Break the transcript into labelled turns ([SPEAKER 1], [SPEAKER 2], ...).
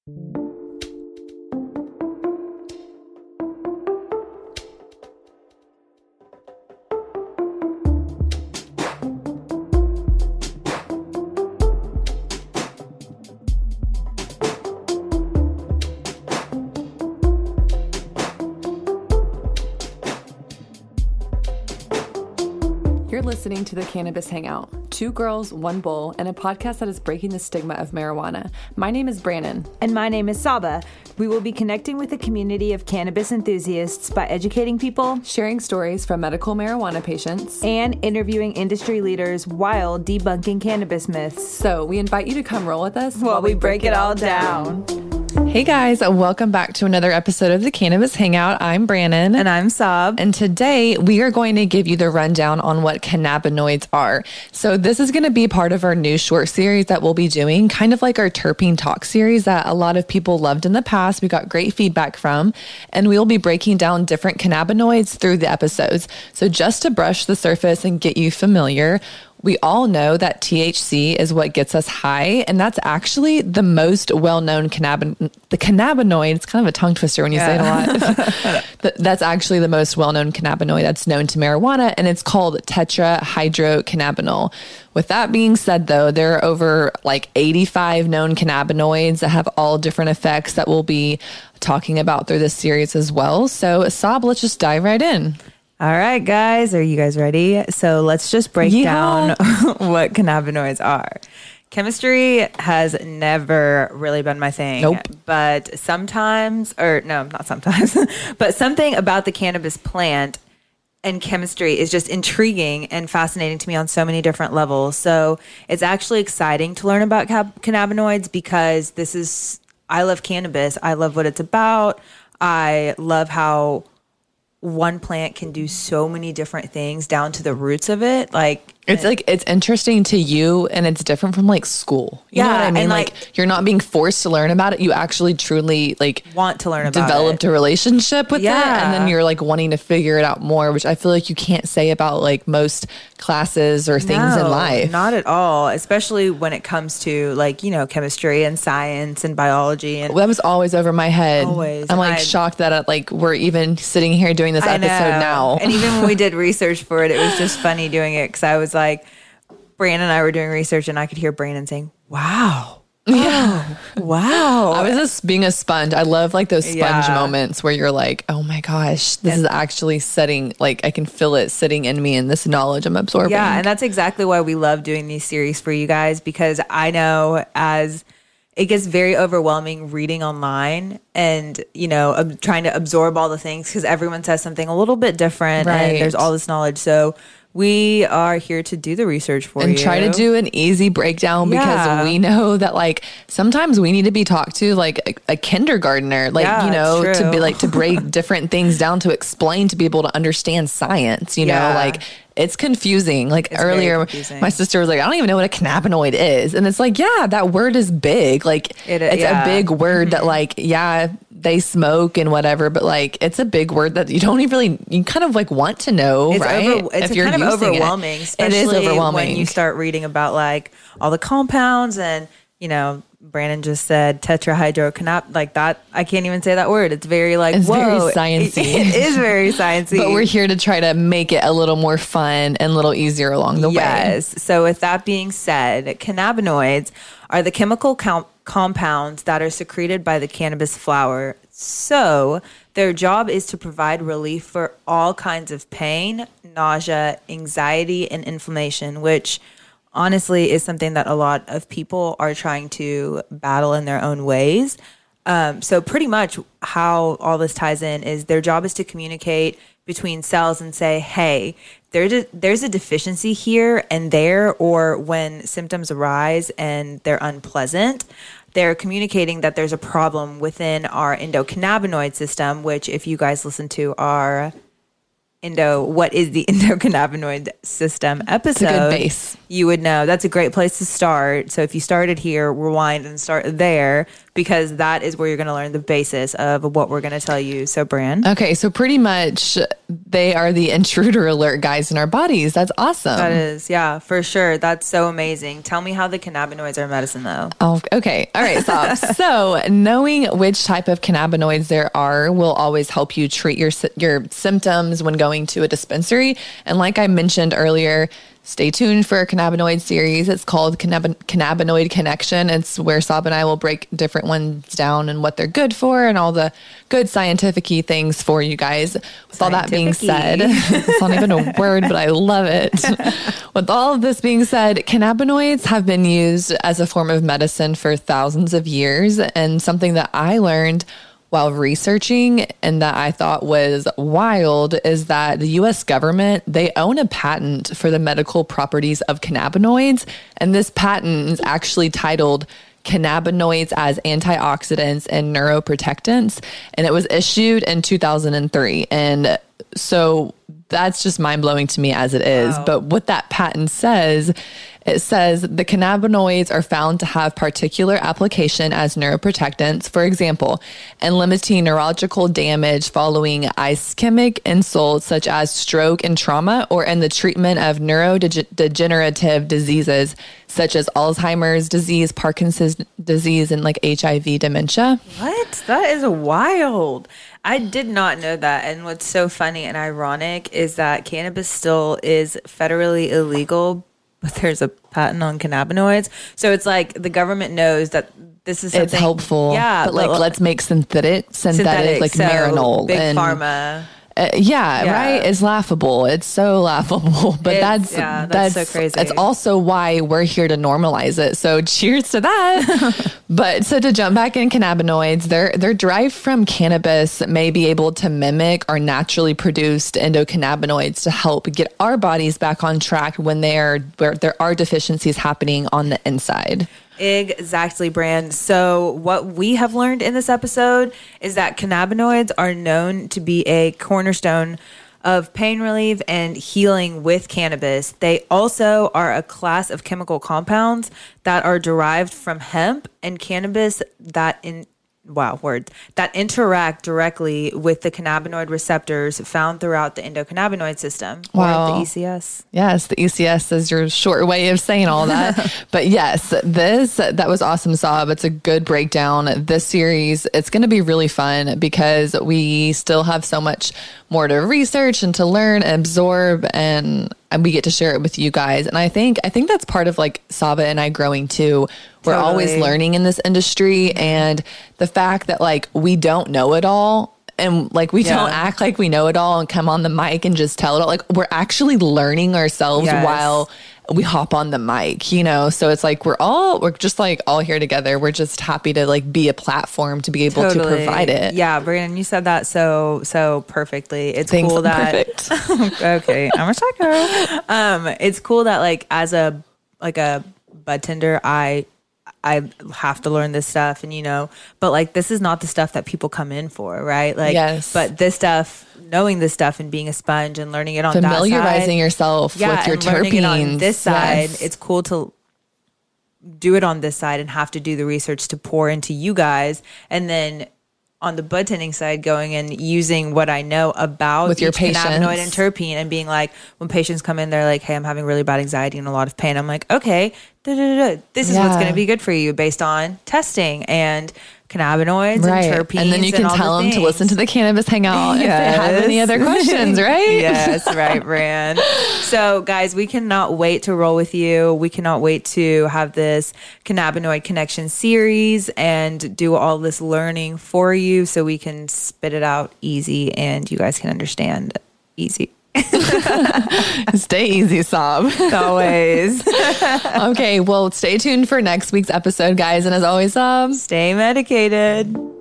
[SPEAKER 1] You're listening to the Cannabis Hangout, 2 girls, 1 bowl, and a podcast that is breaking the stigma of marijuana. My name is Brannon.
[SPEAKER 2] And my name is Saba. We will be connecting with a community of cannabis enthusiasts by educating people,
[SPEAKER 1] sharing stories from medical marijuana patients,
[SPEAKER 2] and interviewing industry leaders while debunking cannabis myths.
[SPEAKER 1] So we invite you to come roll with us
[SPEAKER 2] while we break it all down.
[SPEAKER 1] Hey guys, welcome back to another episode of the Cannabis Hangout. I'm Brannon.
[SPEAKER 2] And I'm Sab.
[SPEAKER 1] And today we are going to give you the rundown on what cannabinoids are. So this is going to be part of our new short series that we'll be doing, kind of like our Terpene Talk series that a lot of people loved in the past. We got great feedback from, and we'll be breaking down different cannabinoids through the episodes. So just to brush the surface and get you familiar, we all know that THC is what gets us high, and that's actually the most well-known cannabinoid. It's kind of a tongue twister when you say it a lot. That's actually the most well-known cannabinoid that's known to marijuana, and it's called tetrahydrocannabinol. With that being said, though, there are over 85 known cannabinoids that have all different effects that we'll be talking about through this series as well. So, Sab, let's just dive right in.
[SPEAKER 2] All right, guys. Are you guys ready? So let's just break down what cannabinoids are. Chemistry has never really been my thing.
[SPEAKER 1] Nope.
[SPEAKER 2] But sometimes, or no, not sometimes, but something about the cannabis plant and chemistry is just intriguing and fascinating to me on so many different levels. So it's actually exciting to learn about cannabinoids because I love cannabis. I love what it's about. I love how one plant can do so many different things down to the roots of it.
[SPEAKER 1] It's interesting to you, and it's different from school. You know what I mean?
[SPEAKER 2] And
[SPEAKER 1] you're not being forced to learn about it. You actually truly
[SPEAKER 2] want to learn about it.
[SPEAKER 1] Developed a relationship with it, and then you're wanting to figure it out more, which I feel like you can't say about most classes or things in life.
[SPEAKER 2] Not at all, especially when it comes to chemistry and science and biology. And
[SPEAKER 1] that was always over my head.
[SPEAKER 2] Always.
[SPEAKER 1] I'm shocked that we're even sitting here doing this episode now.
[SPEAKER 2] And even when we did research for it, it was just funny doing it because I was Brandon and I were doing research and I could hear Brandon saying, wow.
[SPEAKER 1] Yeah.
[SPEAKER 2] Oh, wow.
[SPEAKER 1] I was just being a sponge. I love those sponge moments where you're oh my gosh, this is actually setting, I can feel it sitting in me and this knowledge I'm absorbing.
[SPEAKER 2] Yeah. And that's exactly why we love doing these series for you guys, because I know as it gets very overwhelming reading online and, trying to absorb all the things because everyone says something a little bit different and there's all this knowledge. So we are here to do the research for you.
[SPEAKER 1] And try to do an easy breakdown because we know that sometimes we need to be talked to a kindergartner, to be to break different things down to explain to be able to understand science, you know, it's confusing. It's earlier, confusing. My sister was I don't even know what a cannabinoid is. And it's that word is big. It's a big word that they smoke and whatever, but it's a big word that you don't even you kind of want to know, right?
[SPEAKER 2] It's kind of overwhelming, especially
[SPEAKER 1] it is overwhelming
[SPEAKER 2] when you start reading about all the compounds and, Brandon just said tetrahydrocannabinol, that. I can't even say that word. It's very
[SPEAKER 1] it's
[SPEAKER 2] whoa.
[SPEAKER 1] Very sciencey.
[SPEAKER 2] It is very sciencey.
[SPEAKER 1] But we're here to try to make it a little more fun and a little easier along the way.
[SPEAKER 2] Yes. So with that being said, cannabinoids are the chemical compounds that are secreted by the cannabis flower. So their job is to provide relief for all kinds of pain, nausea, anxiety, and inflammation, which honestly is something that a lot of people are trying to battle in their own ways. So pretty much how all this ties in is their job is to communicate between cells and say, hey, there's a deficiency here and there, or when symptoms arise and they're unpleasant, they're communicating that there's a problem within our endocannabinoid system, which if you guys listen to our what is the endocannabinoid system episode,
[SPEAKER 1] it's a good base.
[SPEAKER 2] You would know that's a great place to start. So if you started here, rewind and start there. because that is where you're going to learn the basis of what we're going to tell you. So, Bran.
[SPEAKER 1] Okay, so pretty much they are the intruder alert guys in our bodies. That's awesome.
[SPEAKER 2] That is, yeah, for sure. That's so amazing. Tell me how the cannabinoids are medicine, though.
[SPEAKER 1] Oh, okay. All right, so knowing which type of cannabinoids there are will always help you treat your symptoms when going to a dispensary. And like I mentioned earlier, stay tuned for a cannabinoid series. It's called Cannabinoid Connection. It's where Sab and I will break different ones down and what they're good for and all the good scientific-y things for you guys. With all that being said, it's not even a word, but I love it. With all of this being said, cannabinoids have been used as a form of medicine for thousands of years. And something that I learned while researching and that I thought was wild is that the US government, they own a patent for the medical properties of cannabinoids. And this patent is actually titled Cannabinoids as Antioxidants and Neuroprotectants. And it was issued in 2003. And so that's just mind blowing to me as it is. Wow. But what that patent says, it says the cannabinoids are found to have particular application as neuroprotectants, for example, in limiting neurological damage following ischemic insults such as stroke and trauma, or in the treatment of neurodegenerative diseases such as Alzheimer's disease, Parkinson's disease, and like HIV dementia.
[SPEAKER 2] What? That is wild. I did not know that. And what's so funny and ironic is that cannabis still is federally illegal, but there's a patent on cannabinoids. So it's like the government knows that this is something.
[SPEAKER 1] It's helpful.
[SPEAKER 2] Yeah.
[SPEAKER 1] But like, let's make synthetic like
[SPEAKER 2] so
[SPEAKER 1] Marinol.
[SPEAKER 2] Big pharma.
[SPEAKER 1] Yeah, right. It's laughable. It's so laughable, but that's
[SPEAKER 2] so crazy.
[SPEAKER 1] It's also why we're here to normalize it. So cheers to that. But so to jump back in cannabinoids, they're derived from cannabis, may be able to mimic our naturally produced endocannabinoids to help get our bodies back on track where there are deficiencies happening on the inside.
[SPEAKER 2] Exactly, Bran. So what we have learned in this episode is that cannabinoids are known to be a cornerstone of pain relief and healing with cannabis. They also are a class of chemical compounds that are derived from hemp and cannabis that interact directly with the cannabinoid receptors found throughout the endocannabinoid system, or the ECS.
[SPEAKER 1] Yes, the ECS is your short way of saying all that. But yes, that was awesome, Sab. It's a good breakdown. This series, it's going to be really fun because we still have so much more to research and to learn and absorb, and we get to share it with you guys. And I think that's part of like Saba and I growing too. We're always learning in this industry, and the fact that like we don't know it all, and like we don't act like we know it all and come on the mic and just tell it all. Like we're actually learning ourselves while we hop on the mic, you know? So it's like, we're just like all here together. We're just happy to like be a platform to be able to provide it.
[SPEAKER 2] Yeah. Brandon, you said that so perfectly. It's cool that,
[SPEAKER 1] perfect.
[SPEAKER 2] Okay. I'm a psycho. It's cool that like, as a bud tender, I have to learn this stuff, and but like this is not the stuff that people come in for, right? Like, yes. But this stuff, knowing this stuff and being a sponge and learning it on that side,
[SPEAKER 1] familiarizing yourself with your terpenes.
[SPEAKER 2] It on this side, it's cool to do it on this side and have to do the research to pour into you guys, and then on the bud tending side, going and using what I know about
[SPEAKER 1] with your
[SPEAKER 2] cannabinoid and terpene, and being like, when patients come in, they're like, hey, I'm having really bad anxiety and a lot of pain. I'm like, okay, this is what's going to be good for you based on testing and cannabinoids and terpenes.
[SPEAKER 1] And then you can tell them to listen to the Cannabis Hangout if they have any other questions, right?
[SPEAKER 2] Yes, right, Bran. So guys, we cannot wait to roll with you. We cannot wait to have this Cannabinoid Connection series and do all this learning for you so we can spit it out easy and you guys can understand easy.
[SPEAKER 1] Stay easy, Sab.
[SPEAKER 2] Always.
[SPEAKER 1] Okay, well, stay tuned for next week's episode, guys. And as always,
[SPEAKER 2] stay medicated.